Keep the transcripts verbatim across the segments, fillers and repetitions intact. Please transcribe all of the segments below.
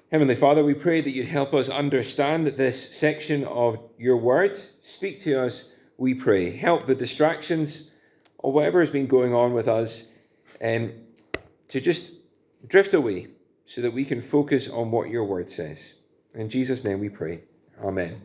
Heavenly Father, we pray that you'd help us understand this section of your word. Speak to us, we pray. Help the distractions or whatever has been going on with us um, to just drift away so that we can focus on what your word says. In Jesus' name we pray. Amen.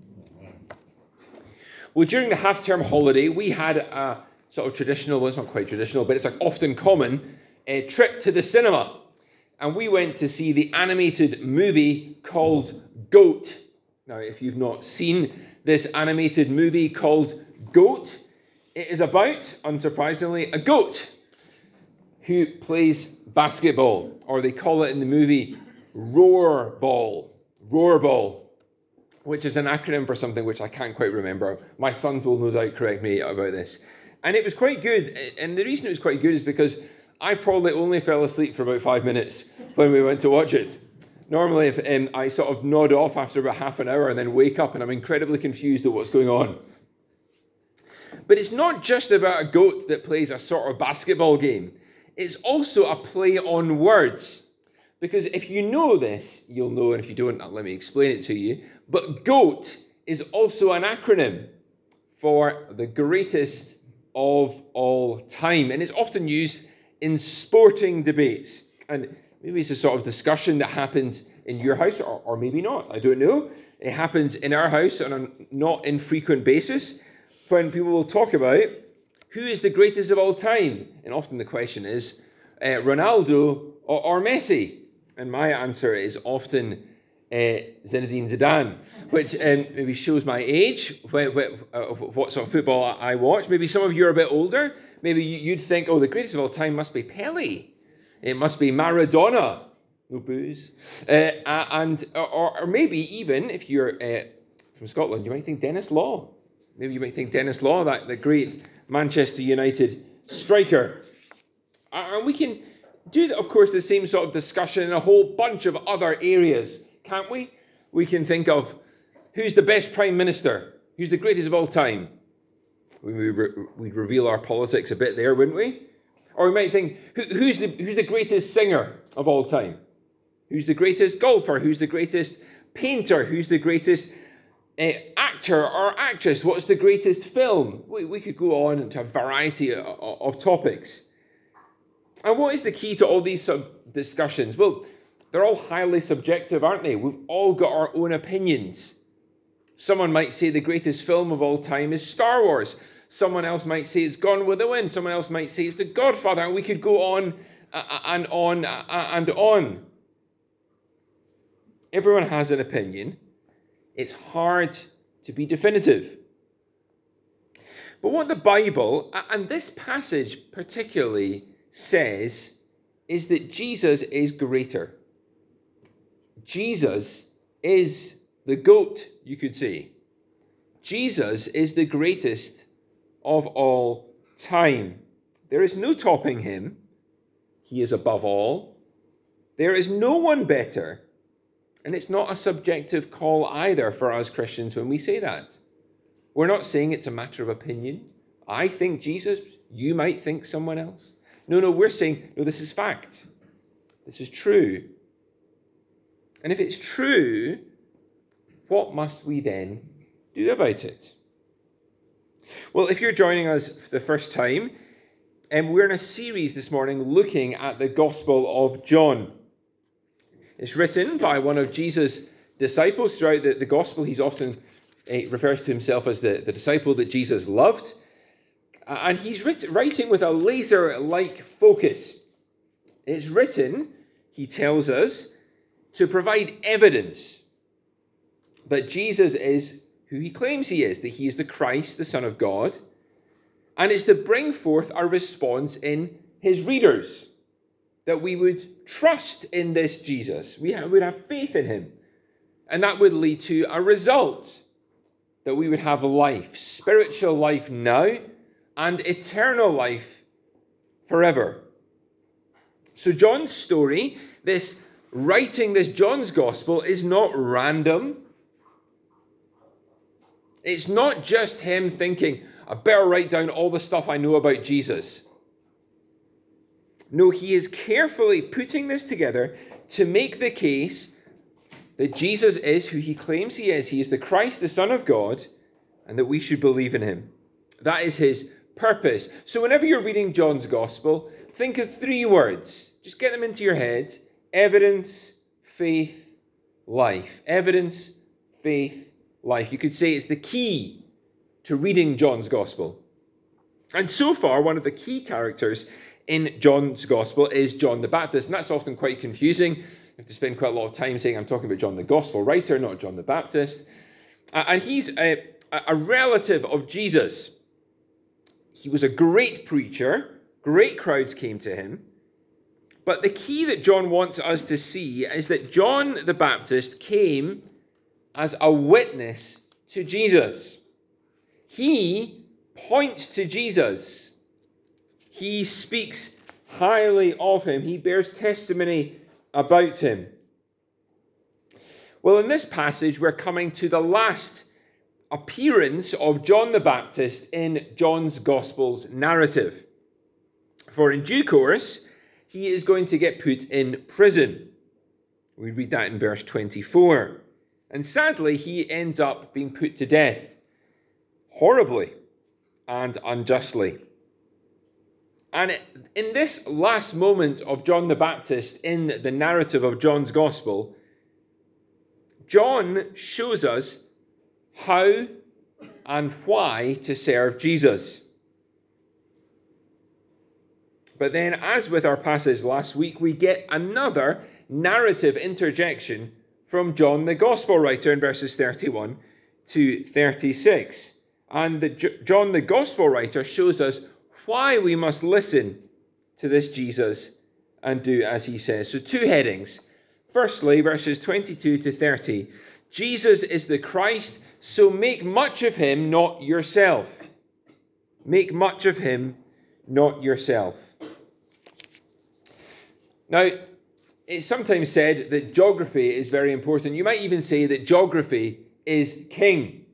Well, during the half-term holiday, we had a sort of traditional, well, it's not quite traditional, but it's like often common, a trip to the cinema. And we went to see the animated movie called Goat. Now, if you've not seen this animated movie called Goat, it is about, unsurprisingly, a goat who plays basketball, or they call it in the movie Roarball. Roarball, which is an acronym for something which I can't quite remember. My sons will no doubt correct me about this. And it was quite good. And the reason it was quite good is because I probably only fell asleep for about five minutes when we went to watch it. Normally, if, um, I sort of nod off after about half an hour and then wake up and I'm incredibly confused at what's going on. But it's not just about a goat that plays a sort of basketball game. It's also a play on words. Because if you know this, you'll know, and if you don't, let me explain it to you. But GOAT is also an acronym for the greatest of all time. And it's often used in sporting debates. And maybe it's a sort of discussion that happens in your house, or, or maybe not. I don't know. It happens in our house on a not infrequent basis when people will talk about who is the greatest of all time. And often the question is uh, Ronaldo or, or Messi. And my answer is often uh, Zinedine Zidane, which um, maybe shows my age, what, what, uh, what sort of football I watch. Maybe some of you are a bit older. Maybe you'd think, oh, the greatest of all time must be Pele. It must be Maradona. No booze. Uh, and or, or maybe even, if you're uh, from Scotland, you might think Dennis Law. Maybe you might think Dennis Law, that the great Manchester United striker. And we can do, of course, the same sort of discussion in a whole bunch of other areas, can't we? We can think of who's the best prime minister, who's the greatest of all time. We would re- reveal our politics a bit there, wouldn't we? Or we might think, who, who's the who's the greatest singer of all time? Who's the greatest golfer? Who's the greatest painter? Who's the greatest uh, actor or actress? What's the greatest film? We, we could go on into a variety of, of topics. And what is the key to all these sort of discussions? Well, they're all highly subjective, aren't they? We've all got our own opinions. Someone might say the greatest film of all time is Star Wars. Someone else might say it's Gone with the Wind. Someone else might say it's The Godfather. And we could go on and on and on. Everyone has an opinion. It's hard to be definitive. But what the Bible, and this passage particularly, says is that Jesus is greater. Jesus is the GOAT, you could say. Jesus is the greatest of all time. There is no topping him. He is above all. There is no one better. And it's not a subjective call either for us Christians when we say that. We're not saying it's a matter of opinion. I think Jesus, you might think someone else. No, no, we're saying, no, this is fact. This is true. And if it's true, what must we then do about it? Well, if you're joining us for the first time, um, we're in a series this morning looking at the Gospel of John. It's written by one of Jesus' disciples. Throughout the, the Gospel, he's often uh, refers to himself as the, the disciple that Jesus loved. Uh, and he's writ- writing with a laser-like focus. It's written, he tells us, to provide evidence that Jesus is who he claims he is, that he is the Christ, the Son of God, and it's to bring forth a response in his readers, that we would trust in this Jesus, we would have faith in him, and that would lead to a result, that we would have life, spiritual life now, and eternal life forever. So John's story, this writing this John's gospel, is not random. It's not just him thinking, I better write down all the stuff I know about Jesus. No, he is carefully putting this together to make the case that Jesus is who he claims he is. He is the Christ, the Son of God, and that we should believe in him. That is his purpose. So whenever you're reading John's Gospel, think of three words. Just get them into your head. Evidence, faith, life. Evidence, faith, life. You could say it's the key to reading John's Gospel. And so far, one of the key characters in John's Gospel is John the Baptist. And that's often quite confusing. You have to spend quite a lot of time saying I'm talking about John the Gospel writer, not John the Baptist. And he's a, a relative of Jesus. He was a great preacher. Great crowds came to him. But the key that John wants us to see is that John the Baptist came as a witness to Jesus. He points to Jesus. He speaks highly of him. He bears testimony about him. Well, in this passage, we're coming to the last appearance of John the Baptist in John's Gospel's narrative. For in due course, he is going to get put in prison. We read that in verse twenty-four. And sadly, he ends up being put to death, horribly and unjustly. And in this last moment of John the Baptist in the narrative of John's Gospel, John shows us how and why to serve Jesus. But then, as with our passage last week, we get another narrative interjection from John the Gospel writer in verses thirty-one to thirty-six. And the, John the Gospel writer shows us why we must listen to this Jesus and do as he says. So two headings. Firstly, verses twenty-two to thirty. Jesus is the Christ, so make much of him, not yourself. Make much of him, not yourself. Now, it's sometimes said that geography is very important. You might even say that geography is king.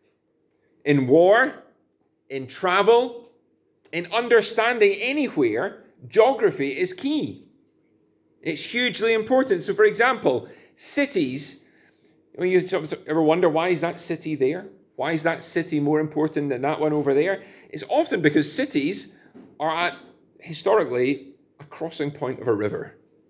In war, in travel, in understanding anywhere, geography is key. It's hugely important. So, for example, cities, when you ever wonder, why is that city there? Why is that city more important than that one over there? It's often because cities are at, historically, a crossing point of a river.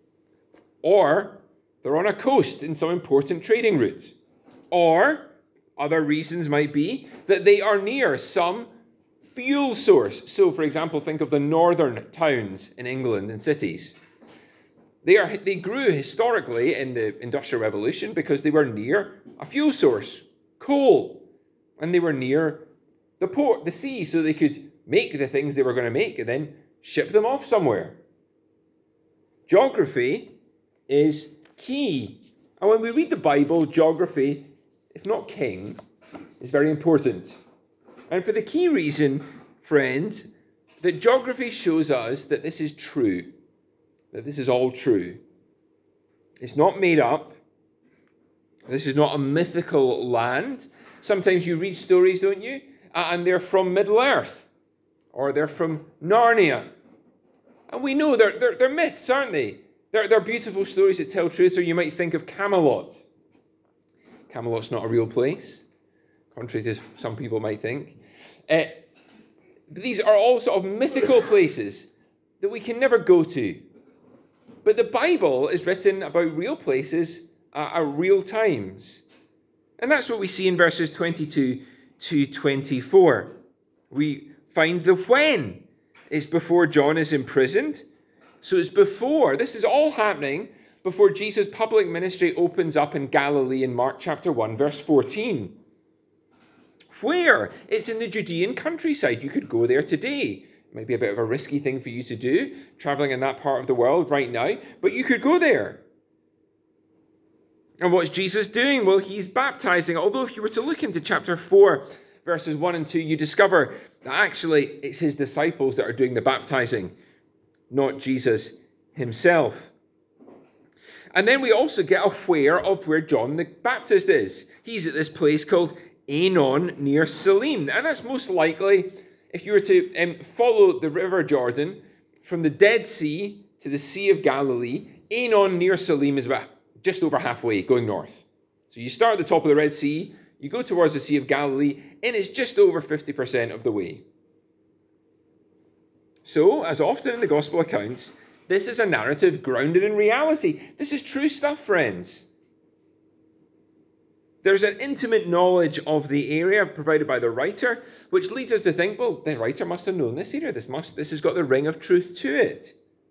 Or they're on a coast in some important trading route. Or other reasons might be that they are near some fuel source. So, for example, think of the northern towns in England and cities. They are they grew historically in the Industrial Revolution because they were near a fuel source, coal. And they were near the port, the sea, so they could make the things they were going to make and then ship them off somewhere. Geography is key. And when we read the Bible, geography, if not king, is very important. And for the key reason, friends, that geography shows us that this is true, that this is all true. It's not made up. This is not a mythical land. Sometimes you read stories, don't you? And they're from Middle-earth, or they're from Narnia. And we know they're, they're, they're myths, aren't they? They're, they're beautiful stories that tell truth, or you might think of Camelot. Camelot's not a real place, contrary to some people might think. Uh, these are all sort of mythical places that we can never go to. But the Bible is written about real places uh, at real times. And that's what we see in verses twenty-two to twenty-four. We find the when. It's before John is imprisoned. So it's before, this is all happening before Jesus' public ministry opens up in Galilee in Mark chapter one, verse fourteen. Where? It's in the Judean countryside. You could go there today. It might be a bit of a risky thing for you to do, traveling in that part of the world right now, but you could go there. And what's Jesus doing? Well, he's baptizing. Although if you were to look into chapter four, verses one and two, you discover that actually it's his disciples that are doing the baptizing, not Jesus himself. And then we also get aware of where John the Baptist is. He's at this place called Aenon near Salim. And that's most likely, if you were to um, follow the river Jordan from the Dead Sea to the Sea of Galilee, Aenon near Salim is about just over halfway going north. So you start at the top of the Red Sea, you go towards the Sea of Galilee, and it's just over fifty percent of the way. So, as often in the gospel accounts, this is a narrative grounded in reality. This is true stuff, friends. There's an intimate knowledge of the area provided by the writer, which leads us to think, well, the writer must have known this area. This must, this has got the ring of truth to it.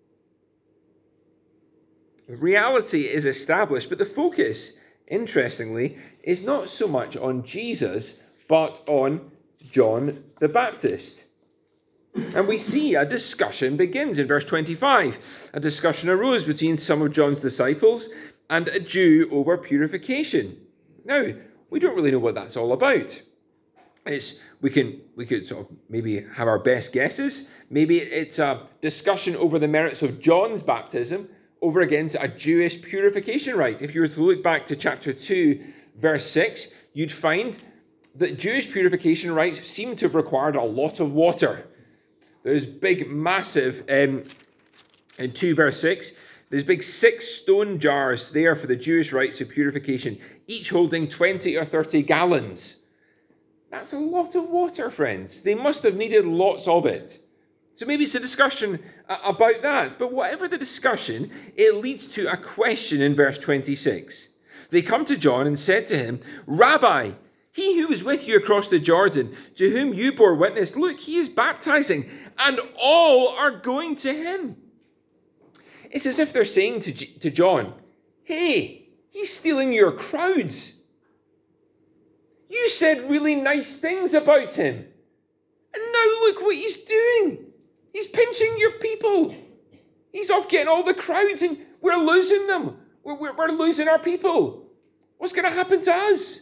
Reality is established, but the focus, interestingly, is not so much on Jesus, but on John the Baptist. And we see a discussion begins in verse twenty-five. A discussion arose between some of John's disciples and a Jew over purification. Now, we don't really know what that's all about. It's, we can we could sort of maybe have our best guesses. Maybe it's a discussion over the merits of John's baptism over against a Jewish purification rite. If you were to look back to chapter two, verse six, you'd find that Jewish purification rites seem to have required a lot of water. There's big, massive, um, in two verse six, there's big six stone jars there for the Jewish rites of purification, each holding twenty or thirty gallons. That's a lot of water, friends. They must have needed lots of it. So maybe it's a discussion about that. But whatever the discussion, it leads to a question in verse twenty-six. They come to John and said to him, Rabbi, he who was with you across the Jordan, to whom you bore witness, look, he is baptizing, and all are going to him. It's as if they're saying to, G- to John, hey, he's stealing your crowds. You said really nice things about him. And now look what he's doing. He's pinching your people. He's off getting all the crowds and we're losing them. We're, we're, we're losing our people. What's going to happen to us?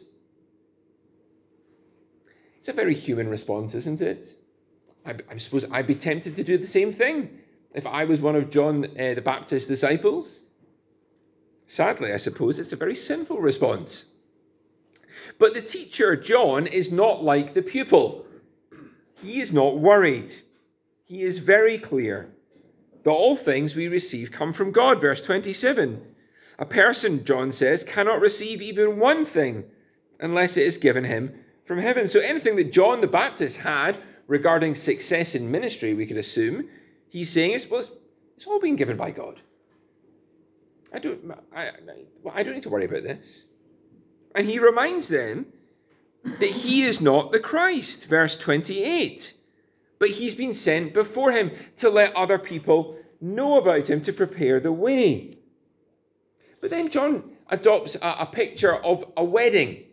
It's a very human response, isn't it? I, I suppose I'd be tempted to do the same thing if I was one of John uh, the Baptist's disciples. Sadly, I suppose it's a very sinful response. But the teacher, John, is not like the pupil. He is not worried. He is very clear that all things we receive come from God. Verse twenty-seven. A person, John says, cannot receive even one thing unless it is given him from heaven. So anything that John the Baptist had regarding success in ministry, we could assume, he's saying, it's, well, it's, it's all been given by God. I don't, I, I, I don't need to worry about this. And he reminds them that he is not the Christ, verse twenty-eight. But he's been sent before him to let other people know about him, to prepare the way. But then John adopts a, a picture of a wedding.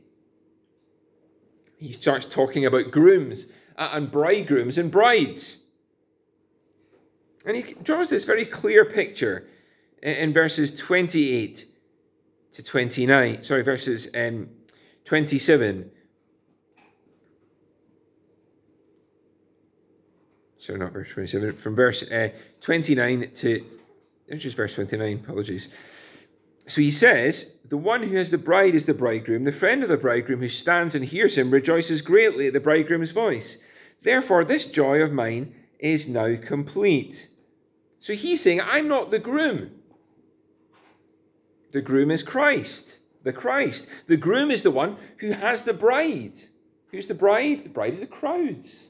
He starts talking about grooms and bridegrooms and brides. And he draws this very clear picture in verses twenty-eight to twenty-nine. Sorry, verses um, twenty-seven. Sorry, not verse twenty-seven. From verse uh, twenty-nine to... It's just verse twenty-nine, apologies. So he says, the one who has the bride is the bridegroom. The friend of the bridegroom who stands and hears him rejoices greatly at the bridegroom's voice. Therefore, this joy of mine is now complete. So he's saying, I'm not the groom. The groom is Christ, the Christ. The groom is the one who has the bride. Who's the bride? The bride is the crowds.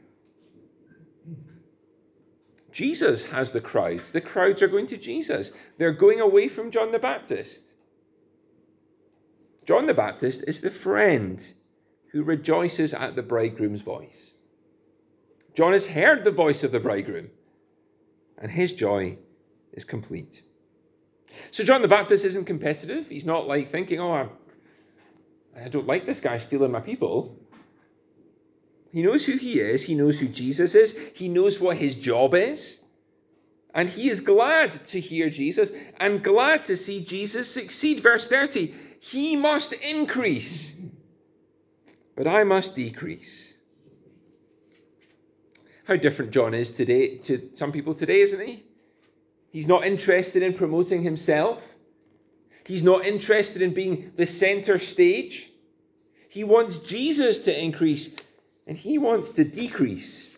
Jesus has the crowds. The crowds are going to Jesus. They're going away from John the Baptist. John the Baptist is the friend who rejoices at the bridegroom's voice. John has heard the voice of the bridegroom, and his joy is complete. So John the Baptist isn't competitive. He's not like thinking, oh, I, I don't like this guy stealing my people. He knows who he is. He knows who Jesus is. He knows what his job is. And he is glad to hear Jesus and glad to see Jesus succeed. Verse thirty, he must increase, but I must decrease. How different John is today to some people today, isn't he? He's not interested in promoting himself. He's not interested in being the center stage. He wants Jesus to increase, and he wants to decrease.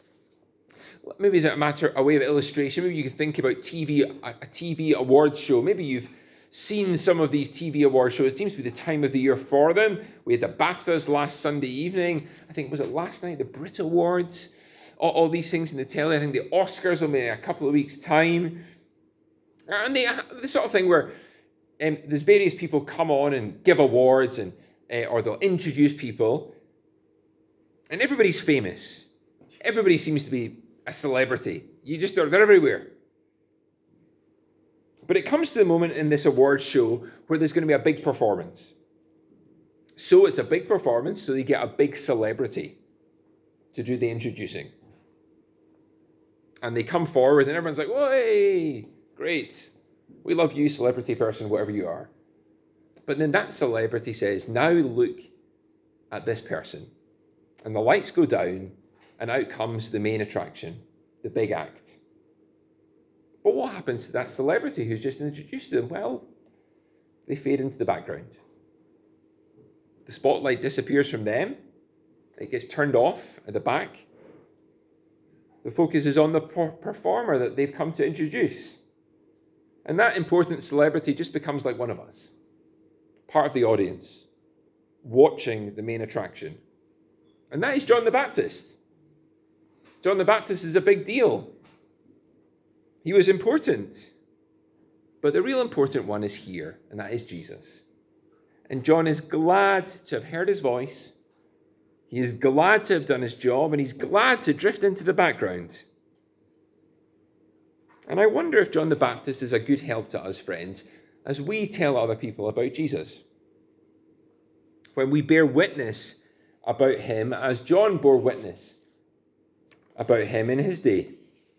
Maybe it's a matter, a way of illustration. Maybe you can think about T V, a T V awards show. Maybe you've seen some of these T V award shows. It seems to be the time of the year for them. We had the BAFTAs last Sunday evening. I think, was it last night? The Brit Awards. All, all these things in the telly. I think the Oscars will be in a couple of weeks' time. And they, the sort of thing where um, there's various people come on and give awards, and uh, or they'll introduce people. And everybody's famous. Everybody seems to be a celebrity. You just, they're, they're everywhere. But it comes to the moment in this awards show where there's going to be a big performance. So it's a big performance, so they get a big celebrity to do the introducing. And they come forward and everyone's like, "Hey, great. We love you, celebrity person, whatever you are." But then that celebrity says, "Now look at this person." And the lights go down and out comes the main attraction, the big act. But what happens to that celebrity who's just introduced them? Well, they fade into the background. The spotlight disappears from them. It gets turned off at the back. The focus is on the performer that they've come to introduce. And that important celebrity just becomes like one of us, part of the audience, watching the main attraction. And that is John the Baptist. John the Baptist is a big deal. He was important. But the real important one is here, and that is Jesus. And John is glad to have heard his voice. He is glad to have done his job, and he's glad to drift into the background. And I wonder if John the Baptist is a good help to us, friends, as we tell other people about Jesus. When we bear witness about him as John bore witness about him in his day.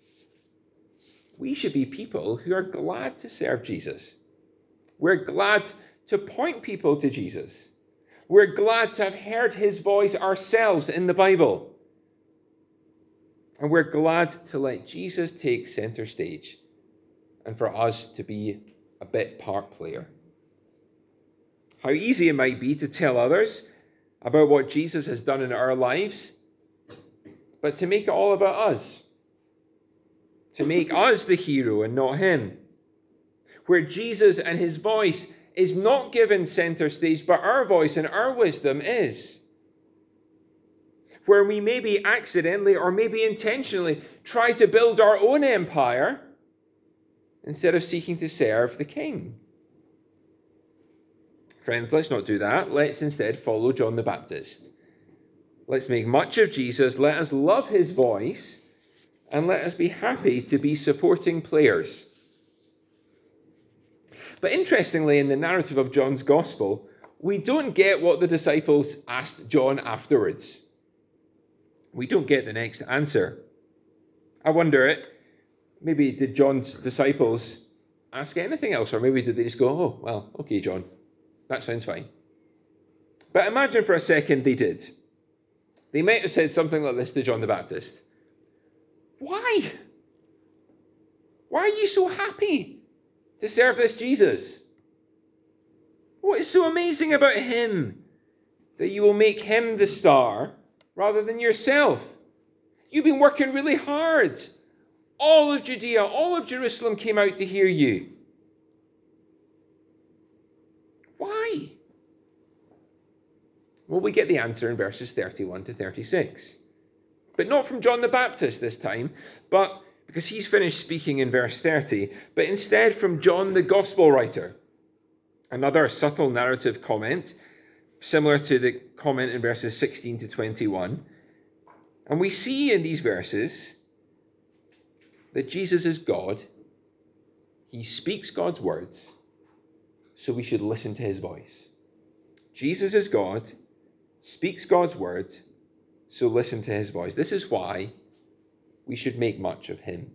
We should be people who are glad to serve Jesus. We're glad to point people to Jesus. We're glad to have heard his voice ourselves in the Bible. And we're glad to let Jesus take center stage and for us to be a bit part player. How easy it might be to tell others about what Jesus has done in our lives, but to make it all about us. To make us the hero and not him. Where Jesus and his voice is not given center stage, but our voice and our wisdom is. Where we maybe accidentally or maybe intentionally try to build our own empire instead of seeking to serve the King. Friends, let's not do that. Let's instead follow John the Baptist. Let's make much of Jesus. Let us love his voice. And let us be happy to be supporting players. But interestingly, in the narrative of John's Gospel, we don't get what the disciples asked John afterwards. We don't get the next answer. I wonder, it. maybe did John's disciples ask anything else? Or maybe did they just go, "Oh, well, okay, John, that sounds fine." But imagine for a second they did. They might have said something like this to John the Baptist. Why? Why are you so happy to serve this Jesus? What is so amazing about him that you will make him the star rather than yourself? You've been working really hard. All of Judea, all of Jerusalem came out to hear you. Why? Well, we get the answer in verses thirty-one to thirty-six. But not from John the Baptist this time, but because he's finished speaking in verse thirty, but instead from John the Gospel writer. Another subtle narrative comment, similar to the comment in verses sixteen to twenty-one. And we see in these verses that Jesus is God. He speaks God's words, so we should listen to his voice. Jesus is God, speaks God's words, so listen to his voice. This is why we should make much of him.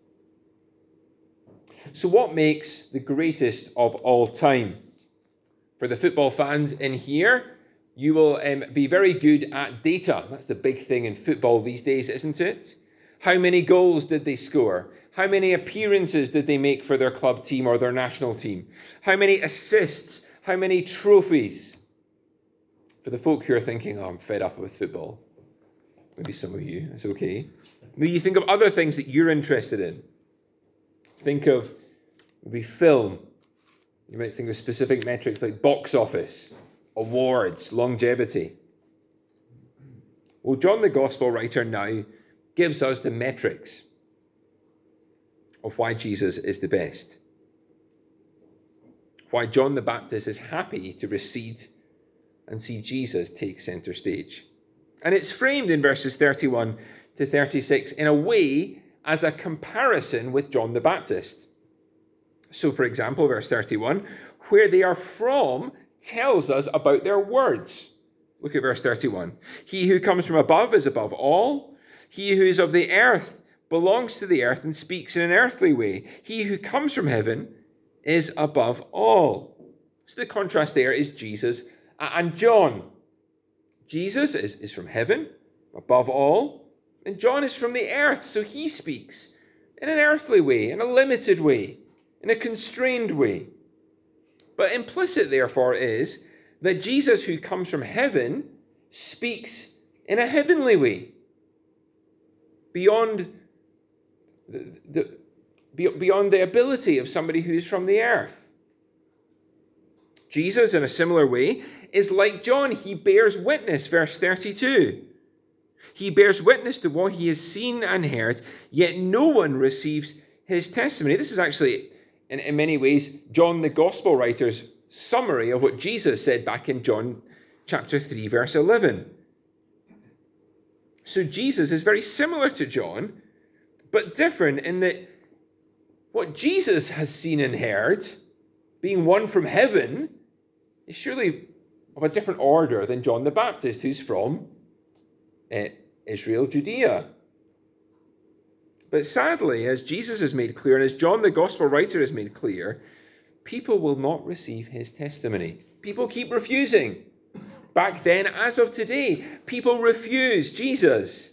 So what makes the greatest of all time? For the football fans in here, you will um, be very good at data. That's the big thing in football these days, isn't it? How many goals did they score? How many appearances did they make for their club team or their national team? How many assists? How many trophies? For the folk who are thinking, "Oh, I'm fed up with football." Maybe some of you, it's okay. Maybe you think of other things that you're interested in. Think of maybe film, You might think of specific metrics like box office, awards, longevity. Well, John the Gospel writer now gives us the metrics of why Jesus is the best. Why John the Baptist is happy to recede and see Jesus take center stage. And it's framed in verses thirty-one to thirty-six in a way as a comparison with John the Baptist. So, for example, verse thirty-one, where they are from tells us about their words. Look at verse thirty-one. He who comes from above is above all. He who is of the earth belongs to the earth and speaks in an earthly way. He who comes from heaven is above all. So the contrast there is Jesus and John. Jesus is, is from heaven, above all, and John is from the earth, so he speaks in an earthly way, in a limited way, in a constrained way. But implicit, therefore, is that Jesus, who comes from heaven, speaks in a heavenly way, beyond the, the, beyond the ability of somebody who is from the earth. Jesus, in a similar way, is like John. He bears witness, verse thirty-two. He bears witness to what he has seen and heard, yet no one receives his testimony. This is actually, in, in many ways, John the Gospel writer's summary of what Jesus said back in John chapter three, verse eleven. So Jesus is very similar to John, but different in that what Jesus has seen and heard, being one from heaven, is surely of a different order than John the Baptist, who's from uh, Israel, Judea. But sadly, as Jesus has made clear, and as John the Gospel writer has made clear, people will not receive his testimony. People keep refusing. Back then, as of today, people refuse Jesus.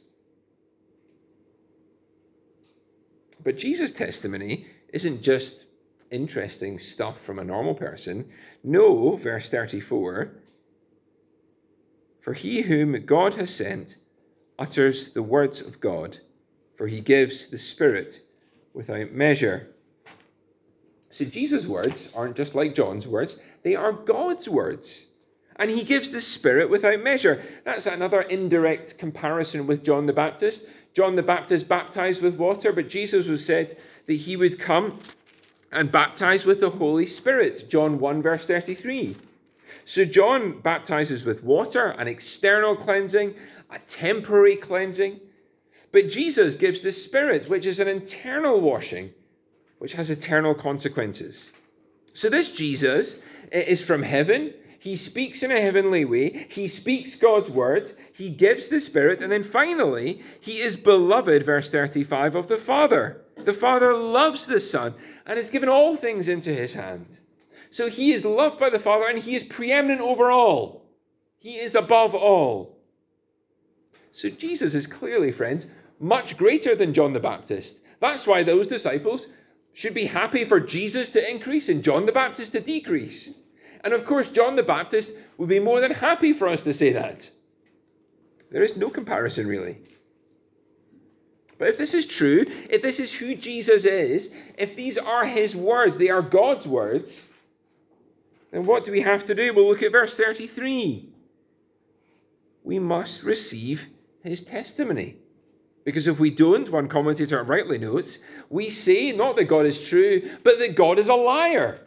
But Jesus' testimony isn't just interesting stuff from a normal person. No, verse thirty-four, for he whom God has sent utters the words of God, for he gives the Spirit without measure. So Jesus' words aren't just like John's words, they are God's words. And he gives the Spirit without measure. That's another indirect comparison with John the Baptist. John the Baptist baptized with water, but Jesus was said that he would come and baptize with the Holy Spirit. John one, verse thirty-three. So John baptizes with water, an external cleansing, a temporary cleansing. But Jesus gives the Spirit, which is an internal washing, which has eternal consequences. So this Jesus is from heaven. He speaks in a heavenly way. He speaks God's word. He gives the Spirit. And then finally, he is beloved, verse thirty-five, of the Father. The Father loves the Son and has given all things into his hand. So he is loved by the Father and he is preeminent over all. He is above all. So Jesus is clearly, friends, much greater than John the Baptist. That's why those disciples should be happy for Jesus to increase and John the Baptist to decrease. And of course, John the Baptist would be more than happy for us to say that. There is no comparison, really. But if this is true, if this is who Jesus is, if these are his words, they are God's words, then what do we have to do? We'll look at verse thirty-three. We must receive his testimony. Because if we don't, one commentator rightly notes, we say not that God is true, but that God is a liar.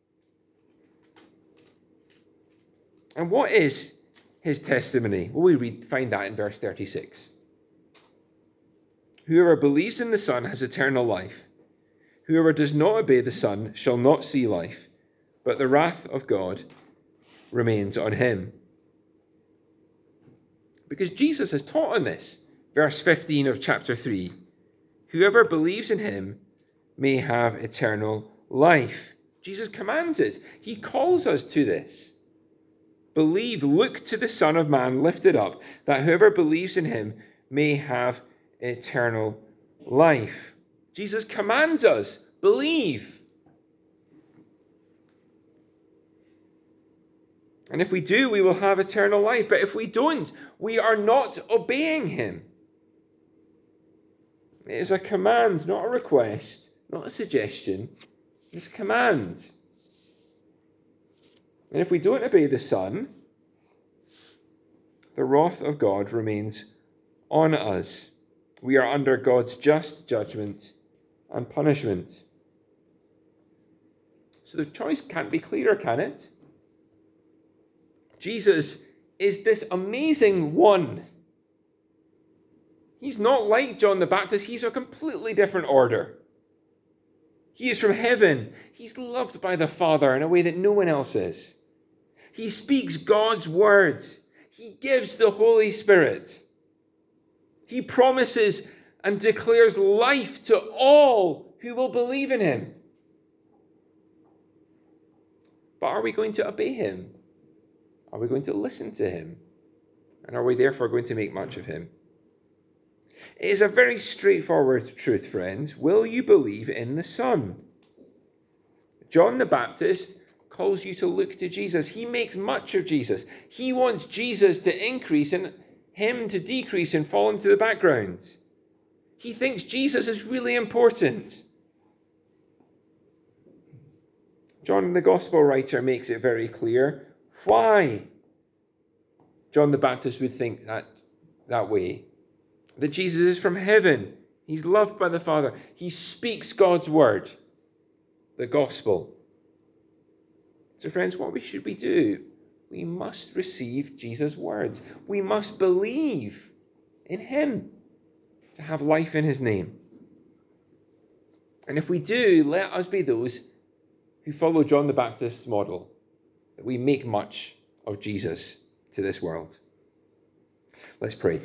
And what is his testimony? Well, we read, find that in verse thirty-six. Whoever believes in the Son has eternal life. Whoever does not obey the Son shall not see life, but the wrath of God remains on him. Because Jesus has taught on this. Verse fifteen of chapter three. Whoever believes in him may have eternal life. Jesus commands it. He calls us to this. Believe, look to the Son of Man lifted up, that whoever believes in him may have eternal life. Jesus commands us, believe. And if we do, we will have eternal life. But if we don't, we are not obeying him. It is a command, not a request, not a suggestion. It's a command. And if we don't obey the Son, the wrath of God remains on us. We are under God's just judgment and punishment. So the choice can't be clearer, can it? Jesus is this amazing one. He's not like John the Baptist. He's a completely different order. He is from heaven. He's loved by the Father in a way that no one else is. He speaks God's word. He gives the Holy Spirit. He promises and declares life to all who will believe in him. But are we going to obey him? Are we going to listen to him? And are we therefore going to make much of him? It is a very straightforward truth, friends. Will you believe in the Son? John the Baptist calls you to look to Jesus. He makes much of Jesus. He wants Jesus to increase and him to decrease and fall into the background. He thinks Jesus is really important. John, the gospel writer, makes it very clear why John the Baptist would think that, that way. That Jesus is from heaven. He's loved by the Father. He speaks God's word, the gospel. So friends, what should we do? We must receive Jesus' words. We must believe in him to have life in his name. And if we do, let us be those who follow John the Baptist's model, that we make much of Jesus to this world. Let's pray.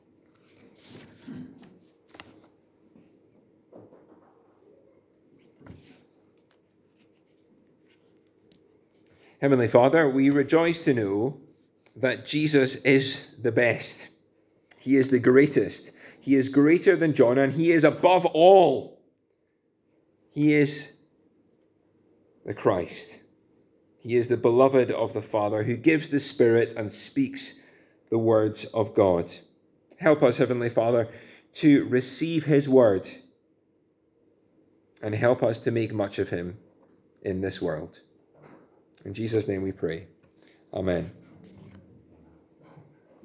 Heavenly Father, we rejoice to know that Jesus is the best. He is the greatest. He is greater than John, and he is above all. He is the Christ. He is the beloved of the Father who gives the Spirit and speaks the words of God. Help us, Heavenly Father, to receive his word and help us to make much of him in this world. In Jesus' name we pray. Amen.